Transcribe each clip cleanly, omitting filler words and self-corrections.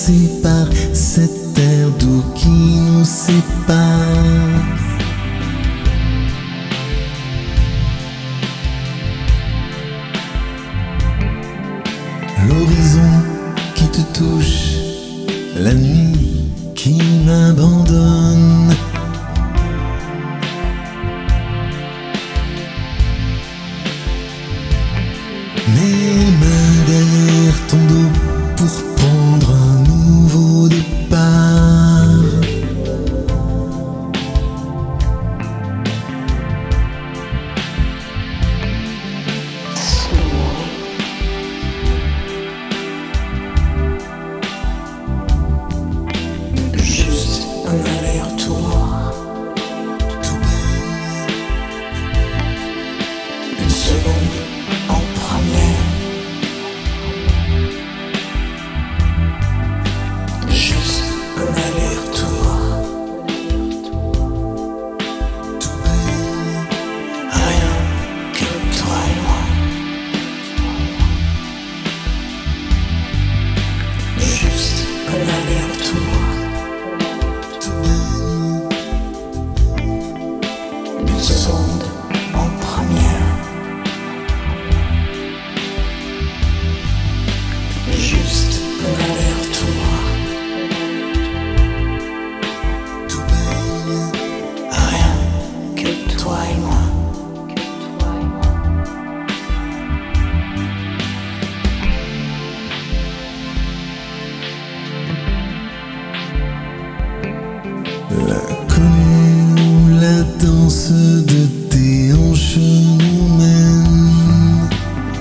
bercés par cet air doux qui nous sépare. L'horizon qui te touche, la nuit qui m'abandonne. Mes mains derrière ton dos pour prendre un nouveau départ. Juste un aller-retour, une seconde en première. Juste un aller-retour, rien que toi et moi. Juste un aller-retour, une sonde en première. Juste un aller-retour, rien que toi et moi. L'inconnu où la danse de tes hanches nous mène.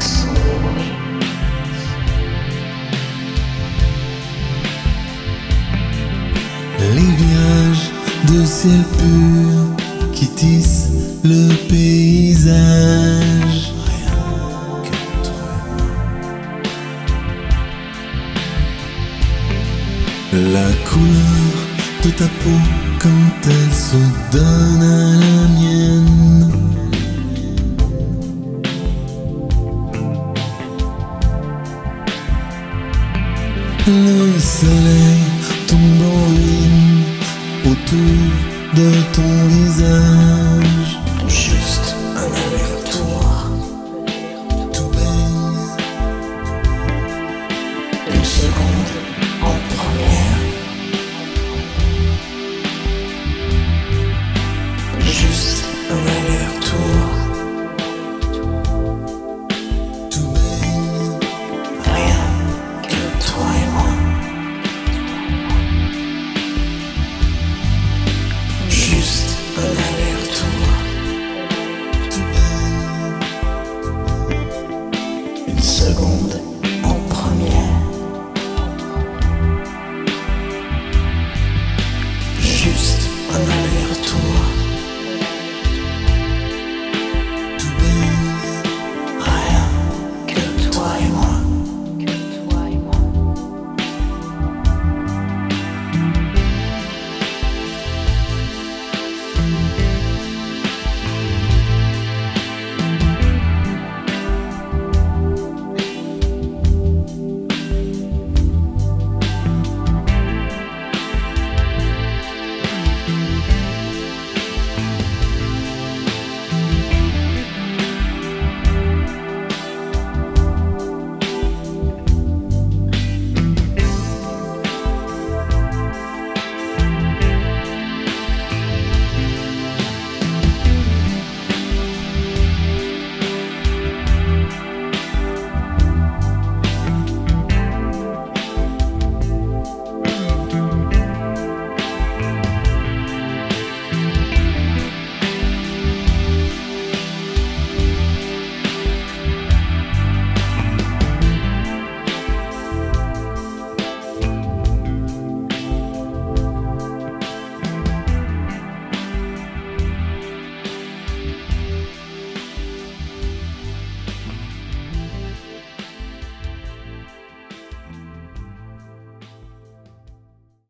Les virages de ciel pur qui tissent le paysage. Rien que toi. La couleur de ta peau quand elle se donne à la mienne. Le soleil tombe en ligne autour de ton